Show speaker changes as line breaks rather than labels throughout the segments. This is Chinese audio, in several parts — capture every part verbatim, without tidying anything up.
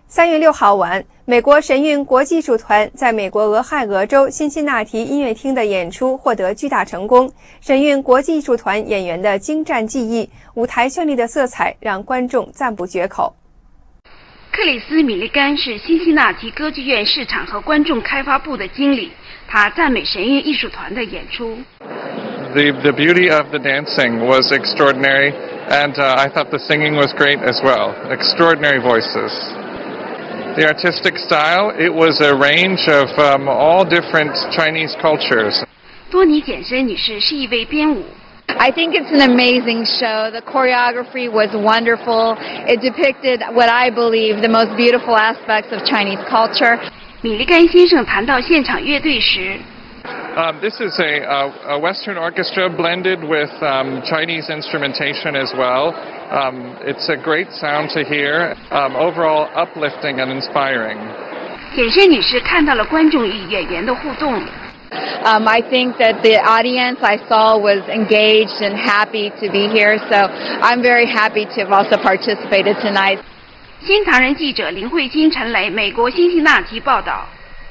三月六号晚，美国神韵国际艺术团在美国俄亥俄州辛辛那提音乐厅的演出获得巨大成功。神韵国际艺术团演员的精湛技艺、舞台绚丽的色彩让观众赞不绝口。
克里斯·米利甘是辛辛那提歌剧院市场和观众开发部的经理，他赞美神韵艺术团的演出。
The, the beauty of the dancing was extraordinary, and uh, I thought the singing was great as well. Extraordinary voices. The artistic style, it was a range of um, all different Chinese cultures.
多尼简森女士是一位编舞。
I think it's an amazing show. The choreography was wonderful. It depicted what I believe the most beautiful aspects of Chinese culture.
米利甘先生谈到现场乐队时。
Um, this is a, a, a Western orchestra blended with um, Chinese instrumentation as well. Um, it's a great sound to hear, um, overall uplifting and inspiring.
简申女士看到了观众与演员的互动。
Um, I think that the audience I saw was engaged and happy to be here, so I'm very happy to have also participated tonight.
新唐人记者林慧欣、陈雷，美国辛辛那提报道。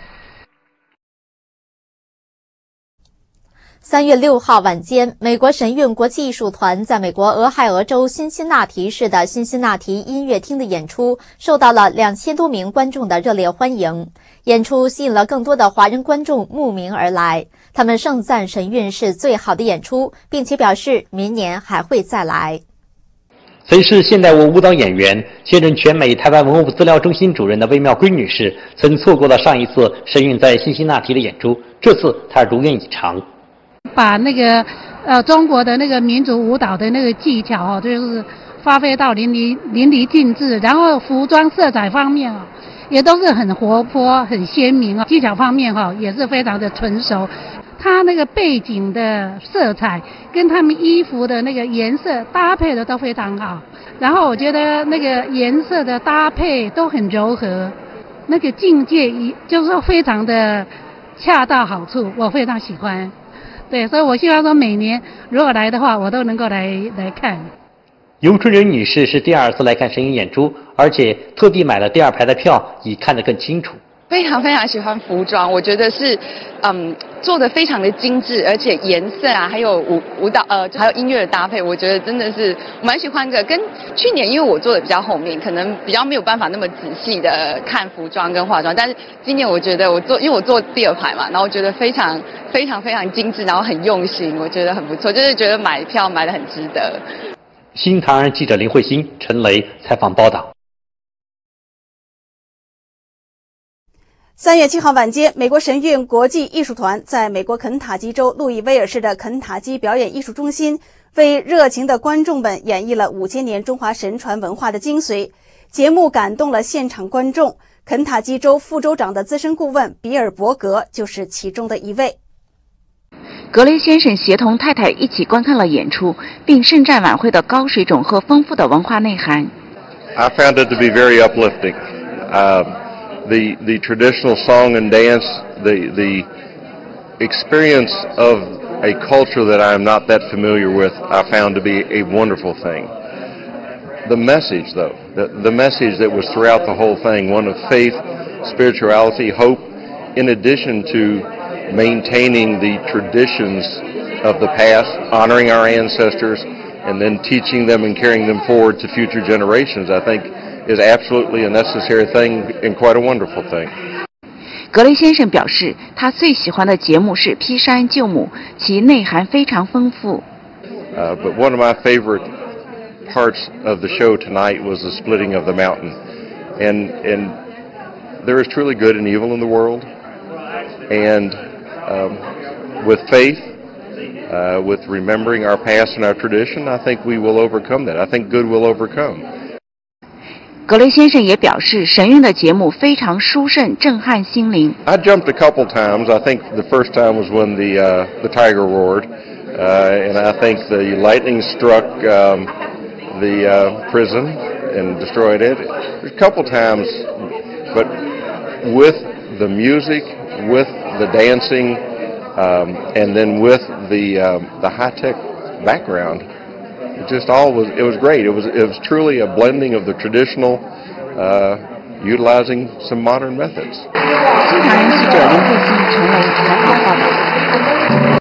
三月六号晚间，美国神韵国际艺术团在美国俄亥俄州辛辛那提市的辛辛那提音乐厅的演出受到了两千多名观众的热烈欢迎。演出吸引了更多的华人观众慕名而来，他们盛赞神韵是最好的演出，并且表示明年还会再来。
曾是现代舞舞蹈演员，现任全美台湾文物资料中心主任的魏妙圭女士，曾错过了上一次神韵在辛辛那提的演出，这次她如愿以偿。
把那个呃中国的那个民族舞蹈的那个技巧哦，就是发挥到淋漓淋漓尽致，然后服装色彩方面哦，也都是很活泼、很鲜明哦。技巧方面哈、哦，也是非常的纯熟。它那个背景的色彩跟他们衣服的那个颜色搭配的都非常好，然后我觉得那个颜色的搭配都很柔和，那个境界就是说非常的恰到好处，我非常喜欢。对，所以我希望说每年如果来的话，我都能够来来看。
尤春仁女士是第二次来看神韵演出，而且特地买了第二排的票，以看得更清楚。
非常非常喜欢服装，我觉得是嗯做得非常的精致，而且颜色啊，还有舞舞蹈呃还有音乐的搭配，我觉得真的是蛮喜欢的。跟去年因为我做的比较后面，可能比较没有办法那么仔细的看服装跟化妆，但是今年我觉得我做因为我做第二排嘛，然后我觉得非常非常非常精致，然后很用心，我觉得很不错，就是觉得买票买得很值得。
新唐人记者林慧欣、陈雷采访报道。
三月七号晚间，美国神韵国际艺术团在美国肯塔基州路易威尔市的肯塔基表演艺术中心，为热情的观众们演绎了五千年中华神传文化的精髓。节目感动了现场观众，肯塔基州副州长的资深顾问比尔伯格就是其中的一位。
格雷先生协同太太一起观看了演出，并盛赞晚会的高水准和丰富的文化内涵。
I found it to be very uplifting. Um, The, the traditional song and dance, the, the experience of a culture that I am not that familiar with, I found to be a wonderful thing. The message, though, the, the message that was throughout the whole thing, one of faith, spirituality, hope, in addition to maintaining the traditions of the past, honoring our ancestors, and then teaching them and carrying them forward to future generations, I think is absolutely a necessary thing and quite a wonderful thing.
格雷先生表示，他最喜欢的节目是《披山救母》，其内涵非常丰富。
Uh, but one of my favorite parts of the show tonight was the splitting of the mountain, and and there is truly good and evil in the world, and um, with faith, uh, with remembering our past and our tradition, I think we will overcome that. I think good will overcome.
格雷先生也表示，神韵的节目非常殊胜，震撼心灵。
I jumped a couple times. I think the first time was when the uh, the tiger roared, uh, and I think the lightning struck um, the uh, prison and destroyed it. A couple times, but with the music, with the dancing, um, and then with the um, the high-tech background. It just all was, it was great. It was, it was truly a blending of the traditional uh, utilizing some modern methods.
新唐人记者林慧欣成为采访报道。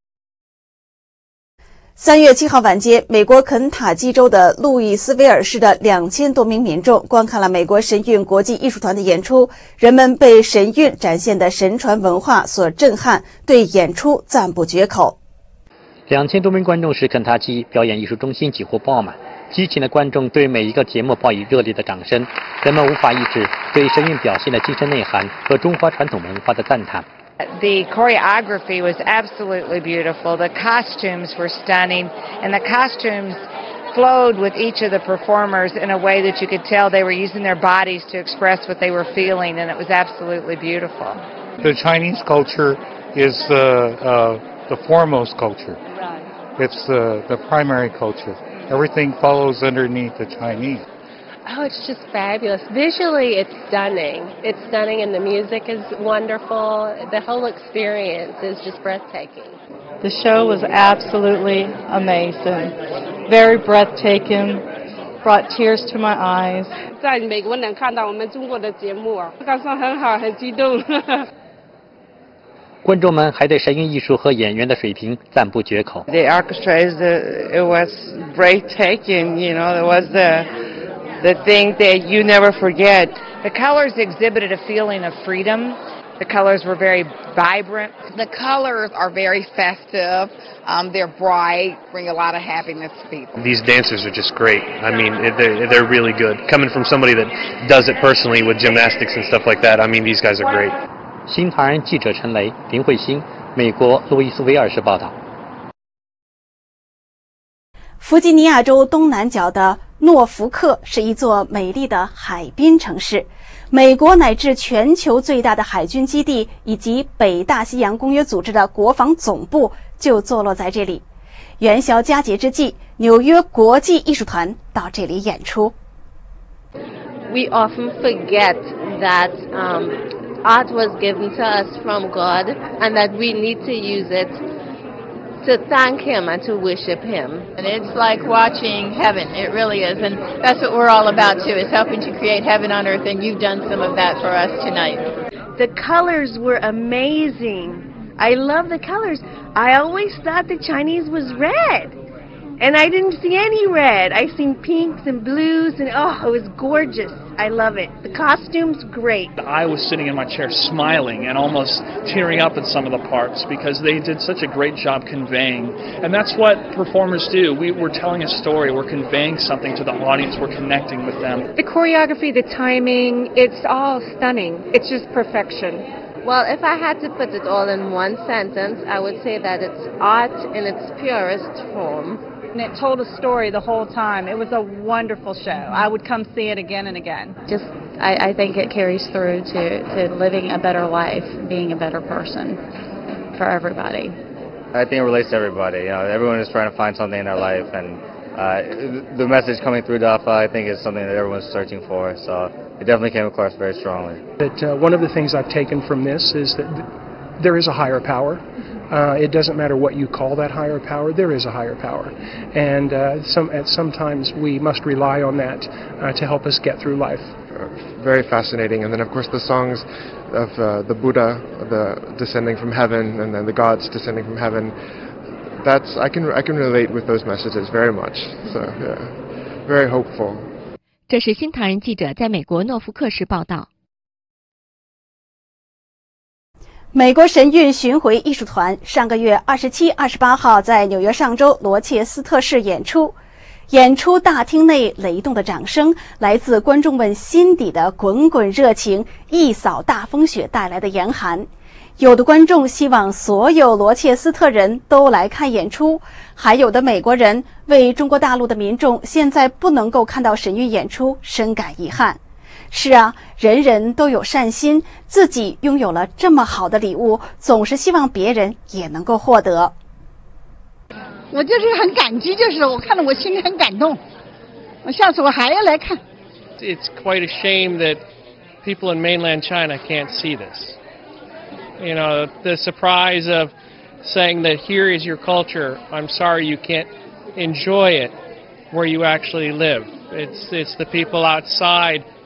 三月七号晚间，美国肯塔基州的路易斯维尔市的两千多名民众观看了美国神韵国际艺术团的演出，人们被神韵展现的神传文化所震撼，对演出赞不绝口。
两千多名观众使肯塔基表演艺术中心几乎爆满，激情的观众对每一个节目报以热烈的掌声，人们无法抑制对神韵表现的精神内涵和中华传统文化的赞叹。
The choreography was absolutely beautiful. The costumes were stunning, and the costumes flowed with each of the performers in a way that you could tell they were using their bodies to express what they were feeling, and it was absolutely beautiful.
The Chinese culture is the uh, the foremost culture. It's the the primary culture. Everything follows underneath the Chinese.
Oh, it's just fabulous. Visually, it's stunning. It's stunning, and the music is wonderful. The whole experience is just breathtaking.
The show was absolutely amazing. Very breathtaking. Brought tears to my eyes.
在美国能看到我们中国的节目，感受很好，很激动。
观众们还对神韵艺术和演员的水平赞不绝口。
The orchestra is the, it was breathtaking. You know, there was the the thing that you never forget.
The colors exhibited a feeling of freedom. The colors were very vibrant.
The colors are very festive. Um, they're bright, bring a lot of happiness to people.
These dancers are just great. I mean, they're, they're really good. Coming from somebody that does it personally with gymnastics and stuff like that, I mean, these guys are great.
新唐人记者陈雷、林慧欣，美国路易斯维尔市报道。
弗吉尼亚州东南角的诺福克是一座美丽的海滨城市，美国乃至全球最大的海军基地以及北大西洋公约组织的国防总部就坐落在这里。元宵佳节之际，纽约国际艺术团到这里演出。
We often forget that um, art was given to us from God, and that we need to use it to thank Him and to worship Him.
And it's like watching heaven. It really is. And that's what we're all about, too, is helping to create heaven on earth. And you've done some of that for us tonight.
The colors were amazing. I love the colors. I always thought the Chinese was red. And I didn't see any red. I seen pinks and blues, and oh, it was gorgeous. I love it. The costumes, great.
I was sitting in my chair smiling and almost tearing up at some of the parts because they did such a great job conveying. And that's what performers do. We, we're telling a story. We're conveying something to the audience. We're connecting with them.
The choreography, the timing, it's all stunning. It's just perfection.
Well, if I had to put it all in one sentence, I would say that it's art in its purest form.
And it told a story the whole time. It was a wonderful show. I would come see it again and again.
Just, I, I think it carries through to, to living a better life, being a better person for everybody.
I think it relates to everybody. You know, everyone is trying to find something in their life, and uh, the message coming through DAFA, I think, is something that everyone's searching for. So it definitely came across very strongly.
That uh, one of the things I've taken from this is that th- there is a higher power. Uh, it doesn't matter what you call that higher power, there is a higher power. And uh, some, at sometimes we must rely on that uh, to help us get through life.
Very fascinating. And then, of course, the songs of uh, the Buddha, the descending from heaven, and then the gods descending from heaven. That's I can I can relate with those messages very much. So, yeah, very hopeful.
这是新唐人记者在美国诺福克市报道。
美国神韵巡回艺术团上个月二十七、二十八号在纽约上州罗切斯特市演出，演出大厅内雷动的掌声，来自观众们心底的滚滚热情，一扫大风雪带来的严寒。有的观众希望所有罗切斯特人都来看演出，还有的美国人为中国大陆的民众现在不能够看到神韵演出深感遗憾。是啊，人人都有善心，自己拥有了这么好的礼物，总是希望别人也能够获得。
我就是很感激，就是我看了我心里很感动，我下次我还要来看。
It's quite a shame that people in mainland China can't see this. You know, the surprise of saying that here is your culture, I'm sorry you can't enjoy it where you actually live. It's, it's the people outside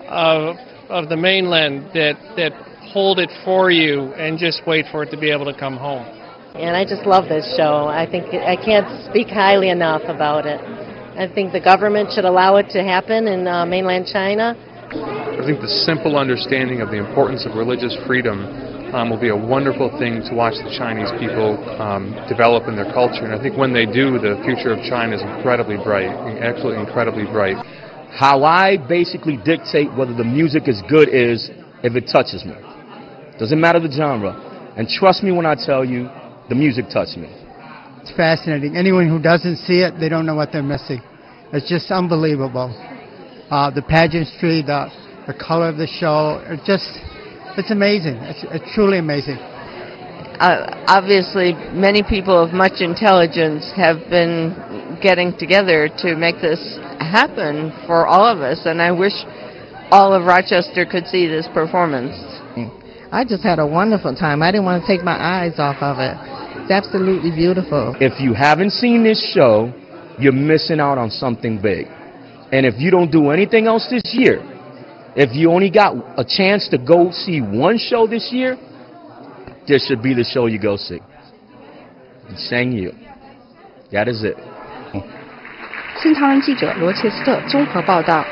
of of the mainland that that hold it for you and just wait for it to be able to come home.
And I just love this show. I think I can't speak highly enough about it. I think the government should allow it to happen in uh, mainland China.
I think the simple understanding of the importance of religious freedom um, will be a wonderful thing to watch the Chinese people um, develop in their culture. And I think when they do, the future of China is incredibly bright, absolutely incredibly bright.
How I basically dictate whether the music is good is if it touches me. Doesn't matter the genre. And trust me when I tell you, the music touched me.
It's fascinating. Anyone who doesn't see it, they don't know what they're missing. It's just unbelievable. Uh, the pageantry, the the color of the show, it just, it's amazing. It's, it's truly amazing.
Uh, obviously, many people of much intelligence have been getting together to make this happen for all of us, and I wish all of Rochester could see this performance.
I just had a wonderful time. I didn't want to take my eyes off of it. It's absolutely beautiful.
If you haven't seen this show, you're missing out on something big. And if you don't do anything else this year, if you only got a chance to go see one show this year, this should be the show you go see. Thank you. That is it.
新唐人记者罗切斯特综合报道。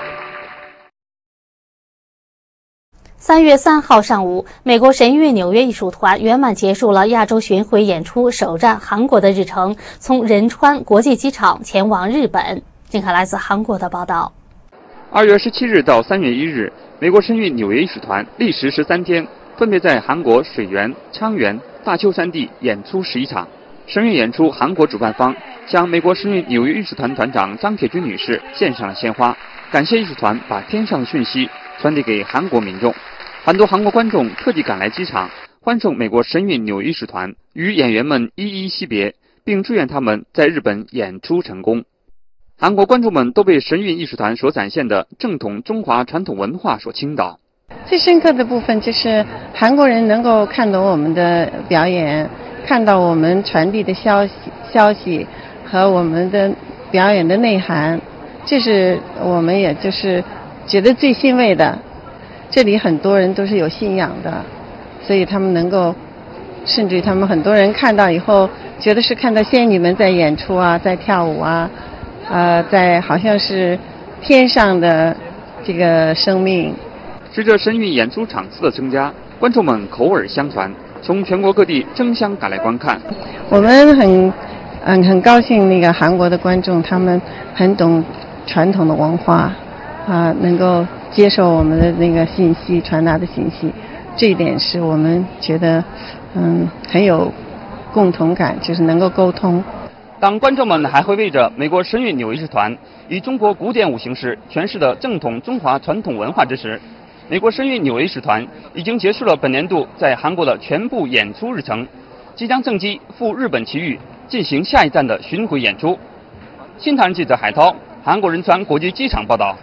三月三号上午，美国神韵纽约艺术团圆满结束了亚洲巡回演出首站韩国的日程，从仁川国际机场前往日本。请看来自韩国的报道。
二月十七日到三月一日，美国神韵纽约艺术团历时十三天，分别在韩国水源、昌原、大邱三地演出十一场。神韵演出韩国主办方向美国神韵纽约艺术团团长张铁军女士献上了鲜花，感谢艺术团把天上的讯息传递给韩国民众。很多韩国观众特地赶来机场，欢送美国神韵纽约艺术团，与演员们依依惜别，并祝愿他们在日本演出成功。韩国观众们都被神韵艺术团所展现的正统中华传统文化所倾倒。
最深刻的部分就是韩国人能够看懂我们的表演，看到我们传递的消息、消息和我们的表演的内涵，这是我们也就是觉得最欣慰的。这里很多人都是有信仰的，所以他们能够，甚至于他们很多人看到以后，觉得是看到仙女们在演出啊，在跳舞啊，呃，在好像是天上的这个生命。
随着神韵演出场次的增加，观众们口耳相传，从全国各地争相赶来观看。
我们很嗯很高兴，那个韩国的观众他们很懂传统的文化啊，能够接受我们的那个信息传达的信息，这一点是我们觉得嗯很有共同感，就是能够沟通。
当观众们还回味着美国神韵纽约艺术团以中国古典舞形式诠释的正统中华传统文化之时，美国神韵纽约艺术团已经结束了本年度在韩国的全部演出日程，即将正机赴日本埼玉进行下一站的巡回演出。新唐人记者海涛，韩国仁川国际机场报道。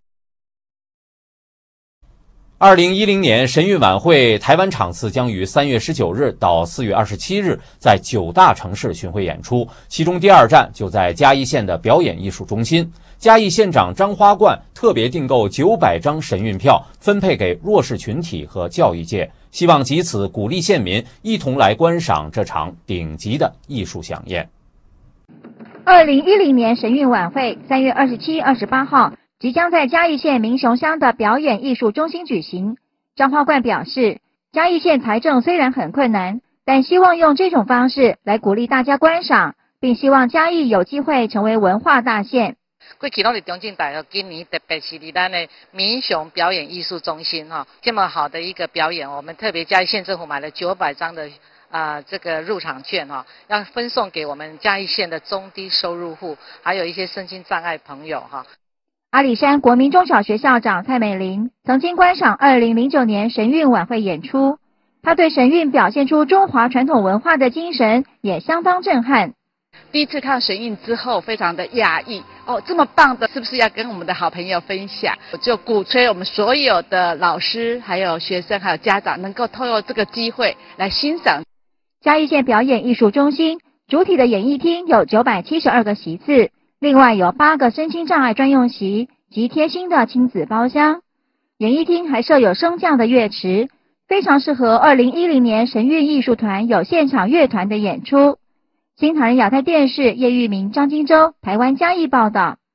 二零一零年神韵晚会台湾场次将于三月十九日到四月二十七日在九大城市巡回演出，其中第二站就在嘉义县的表演艺术中心。嘉义县长张花冠特别订购九百张神韵票，分配给弱势群体和教育界，希望藉此鼓励县民一同来观赏这场顶级的艺术飨宴。
二零一零年神韵晚会三月二十七、二十八号即将在嘉义县民雄乡的表演艺术中心举行。张花冠表示，嘉义县财政虽然很困难，但希望用这种方式来鼓励大家观赏，并希望嘉义有机会成为文化大县。
过去拢是中正大学，今年特别是伫咱的民雄表演艺术中心哈，这么好的一个表演，我们特别嘉义县政府买了九百张的啊、呃、这个入场券哈，要分送给我们嘉义县的中低收入户，还有一些身心障碍朋友哈。
阿里山国民中小学校长蔡美玲曾经观赏二零零九年神韵晚会演出，她对神韵表现出中华传统文化的精神也相当震撼。
第一次看神韵之后，非常的讶异哦，这么棒的，是不是要跟我们的好朋友分享？我就鼓吹我们所有的老师、还有学生、还有家长，能够透过这个机会来欣赏。
嘉义县表演艺术中心主体的演艺厅有九百七十二个席次，另外有八个身心障碍专用席及贴心的亲子包厢。 演艺厅还设有升降的乐池，非常适合二零一零年神韵艺术团有现场乐团的演出。新唐人亚太电视叶玉明、张金洲台湾嘉义报道。